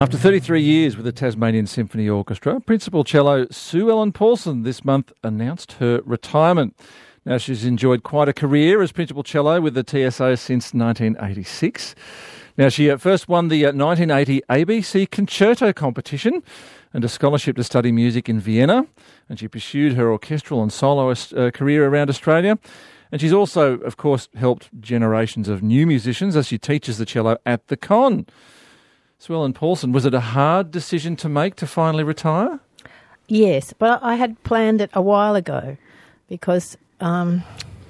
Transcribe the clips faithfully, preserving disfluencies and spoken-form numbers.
After thirty-three years with the Tasmanian Symphony Orchestra, Principal Cello Sue Ellen Paulson this month announced her retirement. Now, she's enjoyed quite a career as Principal Cello with the T S O since nineteen eighty-six. Now, she uh, first won the uh, nineteen eighty A B C Concerto competition and a scholarship to study music in Vienna, and she pursued her orchestral and soloist uh, career around Australia. And she's also, of course, helped generations of new musicians as she teaches the cello at the Con. Sue Ellen Paulson, was it a hard decision to make to finally retire? Yes, but I had planned it a while ago because um,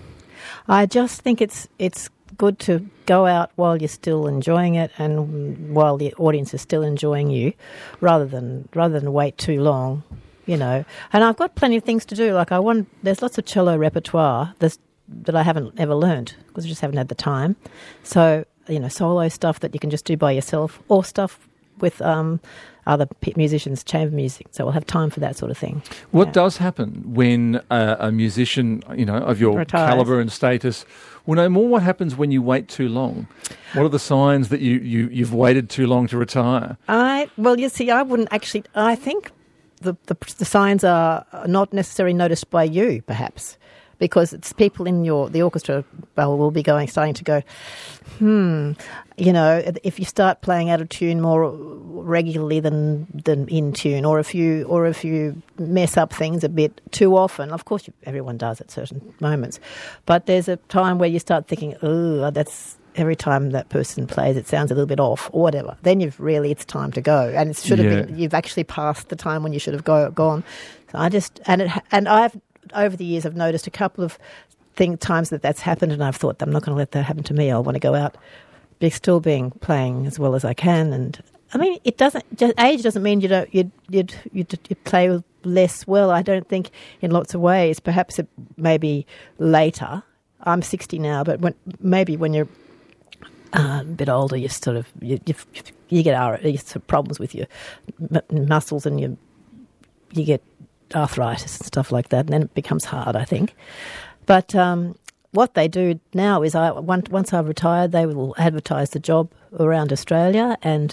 I just think it's it's good to go out while you're still enjoying it and while the audience is still enjoying you, rather than rather than wait too long, you know. And I've got plenty of things to do. Like I want, there's lots of cello repertoire that's, that I haven't ever learned because I just haven't had the time. So, you know, solo stuff that you can just do by yourself, or stuff with um, other p- musicians, chamber music. So we'll have time for that sort of thing. What yeah. does happen when uh, a musician, you know, of your Retires. calibre and status, well, no more what happens when you wait too long? What are the signs that you, you, you've waited too long to retire? I Well, you see, I wouldn't actually, I think the, the, the signs are not necessarily noticed by you, perhaps. Because it's people in your the orchestra well, will be going, starting to go, hmm, you know, if you start playing out of tune more regularly than than in tune, or if you or if you mess up things a bit too often. Of course, you, everyone does at certain moments, but there's a time where you start thinking, oh, that's every time that person plays, it sounds a little bit off, or whatever. Then you've really it's time to go, and it should have yeah. been you've actually passed the time when you should have go, gone. So I just and it and I've. Over the years, I've noticed a couple of thing, times that that's happened, and I've thought, I'm not going to let that happen to me. I want to go out, be still being playing as well as I can. And I mean, it doesn't just, age doesn't mean you don't you you you play less well. I don't think in lots of ways. Perhaps it maybe later. I'm sixty now, but when, maybe when you're uh, a bit older, you sort of you you, you get ar- you sort of problems with your m- muscles, and you you get arthritis and stuff like that, and then it becomes hard, I think. But um, what they do now is, I once, once I've retired, they will advertise the job around Australia, and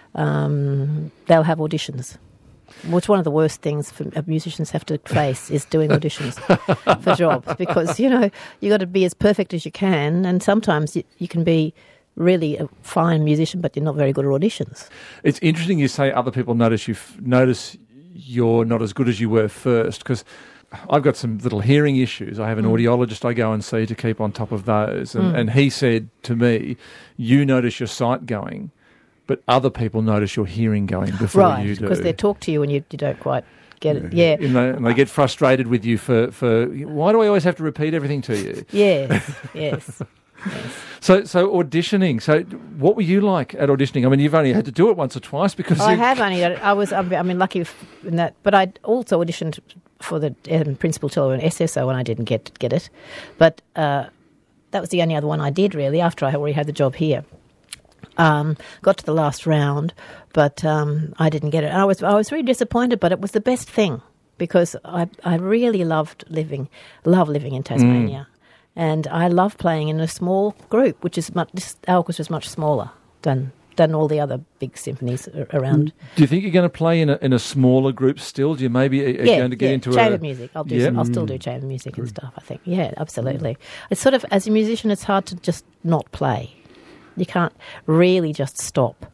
um, they'll have auditions. Which one of the worst things for musicians have to face is doing auditions for jobs, because you know you got to be as perfect as you can, and sometimes you, you can be really a fine musician, but you're not very good at auditions. It's interesting you say other people notice you f- notice. you're not as good as you were first, because I've got some little hearing issues. I have an mm. audiologist I go and see to keep on top of those. And, mm. and he said to me, you notice your sight going, but other people notice your hearing going before right, you do. Right, because they talk to you and you, you don't quite get it. Yeah. And they, and they get frustrated with you for, for, why do I always have to repeat everything to you? Yes, yes. Yes. So, so auditioning. So, what were you like at auditioning? I mean, you've only had to do it once or twice because I you... have only. I was. I mean, lucky in that. But I also auditioned for the um, Principal Cello and S S O when I didn't get get it. But uh, that was the only other one I did really. After I already had the job here, um, got to the last round, but um, I didn't get it. And I was. I was really disappointed. But it was the best thing because I. I really loved living. Love living in Tasmania. Mm. And I love playing in a small group, which is much, our orchestra is much smaller than than all the other big symphonies around. Do you think you're going to play in a in a smaller group still? Do you maybe are yeah, going to get yeah. into chamber a... music? I'll do. Yeah. Some, I'll still do chamber music and stuff. I think. Yeah, absolutely. Mm. It's sort of, as a musician, it's hard to just not play. You can't really just stop.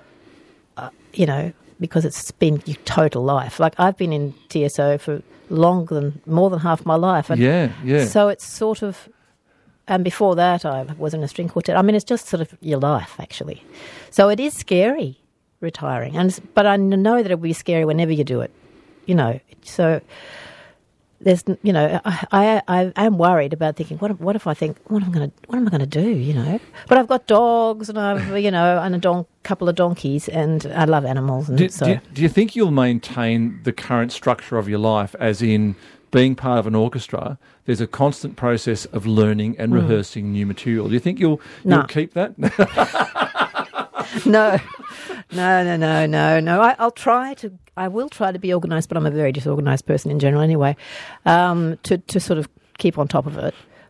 Uh, you know, because it's been your total life. Like I've been in T S O for longer than more than half my life. And yeah, yeah. So it's sort of. And before that, I was in a string quartet. I mean, it's just sort of your life, actually. So it is scary, retiring. And but I know that it will be scary whenever you do it, you know. So there's, you know, I I, I am worried about thinking, what if, what if I think, what am I going to, what am I going to do, you know? But I've got dogs, and I've, you know, and a don- couple of donkeys, and I love animals. And do, so, do, do you think you'll maintain the current structure of your life, as in? Being part of an orchestra, there's a constant process of learning and mm. rehearsing new material. Do you think you'll no. you'll keep that? no, no, no, no, no, no. I, I'll try to. I will try to be organised, but I'm a very disorganised person in general anyway. Um, to to sort of keep on top of it,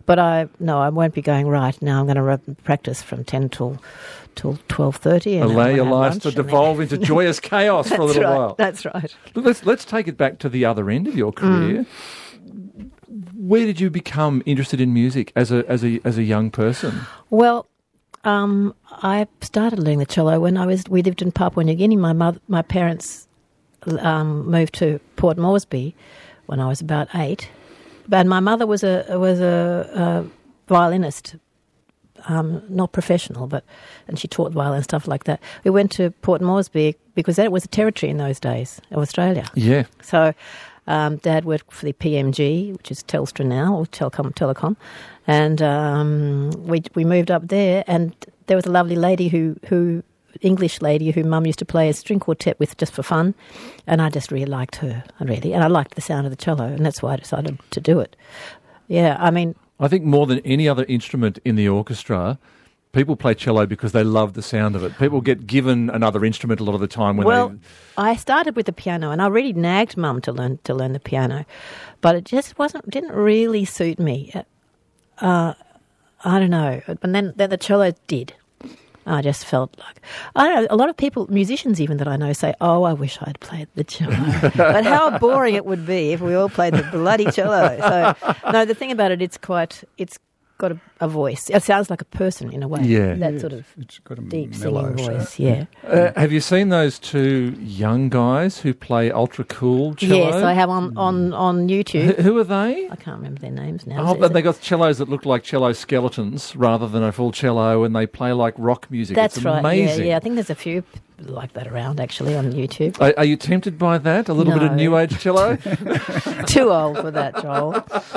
but I no, I won't be going right now. I'm going to practice from ten till till twelve thirty. Allow your life to devolve into joyous chaos for a little right, while. That's right. Look, let's let's take it back to the other end of your career. Mm. Where did you become interested in music as a as a as a young person? Well, um, I started learning the cello when I was. We lived in Papua New Guinea. My mother, my parents um, moved to Port Moresby when I was about eight. And my mother was a was a, a violinist, um, not professional, but and she taught violin stuff like that. We went to Port Moresby because that was a territory in those days of Australia. Yeah. So. Um, Dad worked for the P M G, which is Telstra now, or Telecom, Telecom, and um, we we moved up there, and there was a lovely lady who, who English lady who Mum used to play a string quartet with just for fun, and I just really liked her, really, and I liked the sound of the cello, and that's why I decided to do it. Yeah, I mean... I think more than any other instrument in the orchestra, people play cello because they love the sound of it. People get given another instrument a lot of the time when well, they... I started with the piano, and I really nagged Mum to learn to learn the piano, but it just wasn't didn't really suit me. Uh, I don't know, and then then the cello did. I just felt like I don't know. A lot of people, musicians even that I know, say, "Oh, I wish I'd played the cello." But how boring it would be if we all played the bloody cello. So no, the thing about it, it's quite it's. got a, a voice. It sounds like a person in a way. Yeah. That yes, sort of it's got a deep mellow singing voice, sound. yeah. Uh, have you seen those two young guys who play ultra cool cello? Yes, I have on, on, on YouTube. Who, who are they? I can't remember their names now. Oh, Is but it- they got cellos that look like cello skeletons rather than a full cello, and they play like rock music. That's it's right, amazing. yeah, yeah. I think there's a few like that around, actually, on YouTube. Are, are you tempted by that? A little bit of No. new age cello? Too old for that, Joel.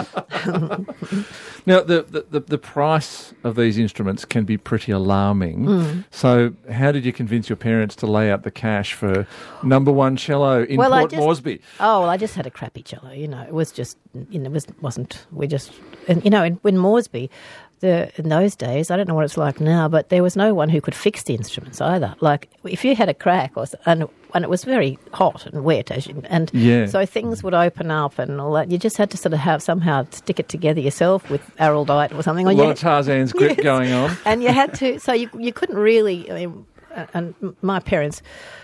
Now, the, the, the, the price of these instruments can be pretty alarming. Mm. So how did you convince your parents to lay out the cash for number one cello in Well, I Port just- Moresby? Oh, well, I just had a crappy cello, you know. It was just, you know, it was, wasn't, we just, and, you know, in, in Moresby, the, in those days, I don't know what it's like now, but there was no one who could fix the instruments either. Like, if you had a crack, or, and, and it was very hot and wet, as you, and Yeah. so things would open up and all that. You just had to sort of have, somehow stick it together yourself with araldite or something. A Or lot you, of Tarzan's grip Yes. going on. And you had to, so you you couldn't really, I mean, and my parents,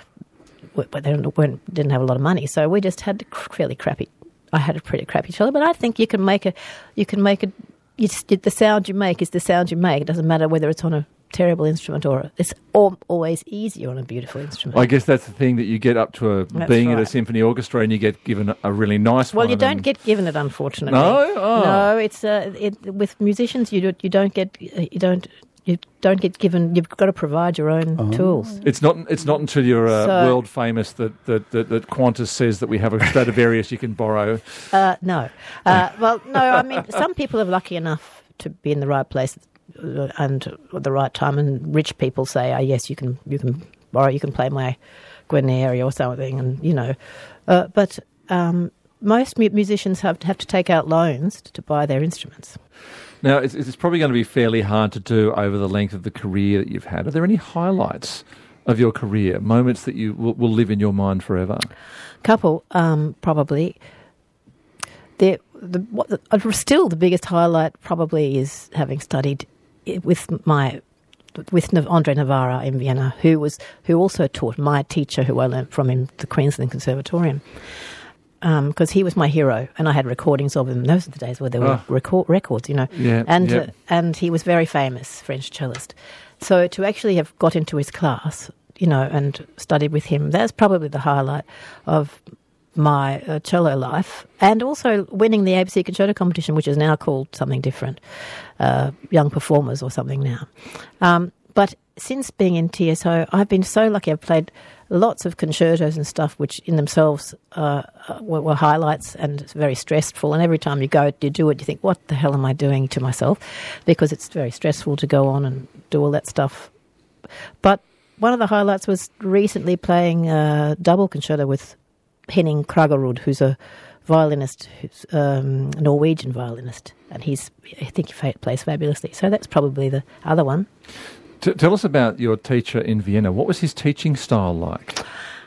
w- but they weren't, didn't have a lot of money, so we just had a fairly crappy, I had a pretty crappy cello, but I think you can make a, you can make a, you just, the sound you make is the sound you make. It doesn't matter whether it's on a terrible instrument or it's al- always easier on a beautiful instrument. I guess that's the thing, that you get up to a, That's being at a right. symphony orchestra and you get given a, a really nice Well, one. you don't and- get given it, unfortunately. No? Oh. No, it's uh, it, with musicians. You do, you don't get you don't you don't get given. You've got to provide your own Oh. tools. It's not. It's not until you're uh, So- world famous that, that, that, that Qantas says that we have a Stradivarius you can borrow. Uh, no, uh, well, no. I mean, some people are lucky enough to be in the right place uh, and at the right time, and rich people say, "Oh, yes, you can you can borrow, you can play my Guarneri or something," and you know, uh, but. Um, most mu- musicians have have to take out loans to buy their instruments. Now, it's, it's probably going to be fairly hard to do over the length of the career that you've had. Are there any highlights of your career, moments that you will, will live in your mind forever? Couple, um, probably. The, the, what, the, uh, still the biggest highlight probably is having studied i- with my with Nav- Andre Navarra in Vienna, who was who also taught my teacher, who I learnt from in the Queensland Conservatorium, because he was my hero, and I had recordings of him. Those are the days where there were Oh. record, records, you know, Yeah, and yeah. uh, and he was very famous French cellist. So to actually have got into his class, you know, and studied with him, that's probably the highlight of my uh, cello life, and also winning the A B C Concerto competition, which is now called something different, uh, Young Performers or something now. Um, but since being in T S O, I've been so lucky. I've played lots of concertos and stuff, which in themselves uh, were, were highlights, and it's very stressful. And every time you go, you do it, you think, what the hell am I doing to myself? Because it's very stressful to go on and do all that stuff. But one of the highlights was recently playing a double concerto with Henning Kragerud, who's a violinist, who's um, a Norwegian violinist, and he's I think he fa- plays fabulously. So that's probably the other one. T- tell us about your teacher in Vienna. What was his teaching style like?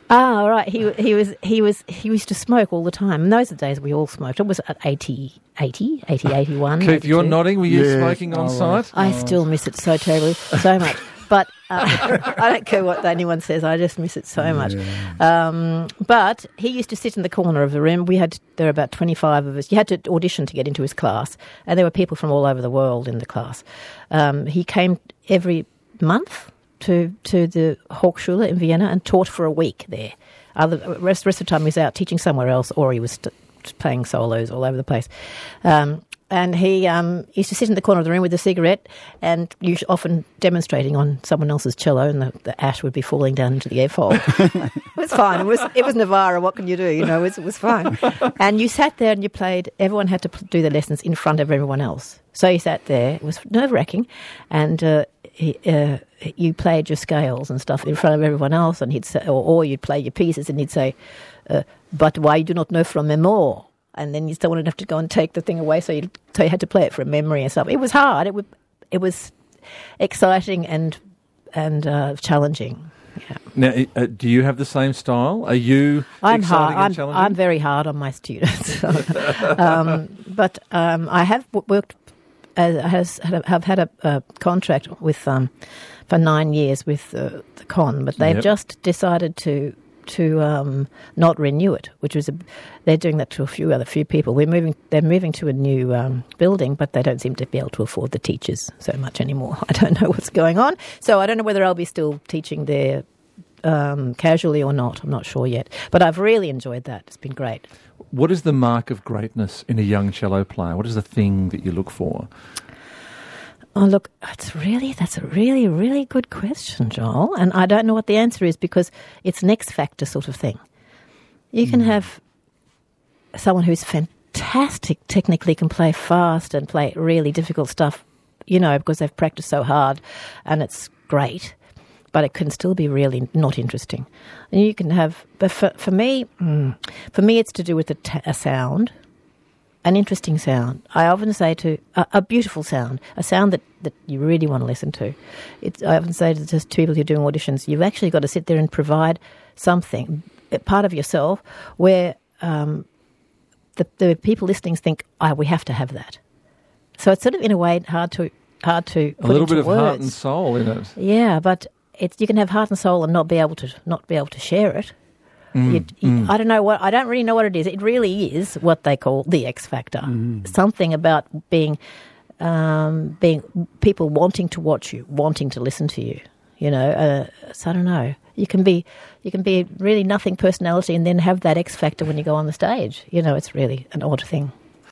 Ah, all right. He he was he was he used to smoke all the time. In those days, we all smoked. It was at eighty, eighty, eighty, eighty-one. Keith, eighty-two. you're nodding. Were you Yeah. smoking on Oh, site? I still miss it so terribly, so much. But uh, I don't care what anyone says. I just miss it so much. Um, but he used to sit in the corner of the room. We had there were about twenty-five of us. You had to audition to get into his class, and there were people from all over the world in the class. Um, he came every month to to the Hochschule in Vienna and taught for a week there. Other rest rest of the time he was out teaching somewhere else, or he was st- playing solos all over the place. Um, and he um, used to sit in the corner of the room with a cigarette, and usually often demonstrating on someone else's cello, and the, the ash would be falling down into the airfoil. It was fine. It was it was Navarra. What can you do? You know, it was, it was fine. And you sat there and you played. Everyone had to p- do the lessons in front of everyone else. So you sat there. It was nerve wracking, and uh, he, uh, you played your scales and stuff in front of everyone else, and he'd say, or, or you'd play your pieces, and he'd say, uh, "But why you do not know from memory?" And then you still wanted to have to go and take the thing away, so you so you had to play it from memory and stuff. It was hard. It was it was exciting and and uh, challenging. Yeah. Now, uh, do you have the same style? Are you I'm exciting hard. and I'm, challenging? I'm very hard on my students, um, but um, I have w- worked. As, has have had a, a contract with um, for nine years with uh, the Con, but they've Yep. just decided to to um, not renew it, which was a, they're doing that to a few other few people. We're moving. They're moving to a new um, building, but they don't seem to be able to afford the teachers so much anymore. I don't know what's going on, so I don't know whether I'll be still teaching there um, casually or not. I'm not sure yet, but I've really enjoyed that. It's been great. What is the mark of greatness in a young cello player? What is the thing that you look for? Oh, look, it's really, that's a really, really good question, Joel. And I don't know what the answer is because it's an X factor sort of thing. You can have someone who's fantastic technically, can play fast and play really difficult stuff, you know, because they've practiced so hard and it's great, but it can still be really not interesting. And you can have, but for, for me, mm, for me it's to do with a, t- a sound. An interesting sound. I often say to a, a beautiful sound, a sound that, that you really want to listen to. It's, I often say to just people who are doing auditions, you've actually got to sit there and provide something, a part of yourself, where um, the, the people listening think, "Oh, we have to have that." So it's sort of in a way hard to hard to put A little into bit of words. heart and soul in it. Yeah, but it's you can have heart and soul and not be able to not be able to share it. Mm, You, you, I don't know what I don't really know what it is. It really is what they call the X factor. Mm. Something about being, um, being people wanting to watch you, wanting to listen to you. You know, uh, so I don't know. You can be, you can be really nothing personality, and then have that X factor when you go on the stage. You know, it's really an odd thing.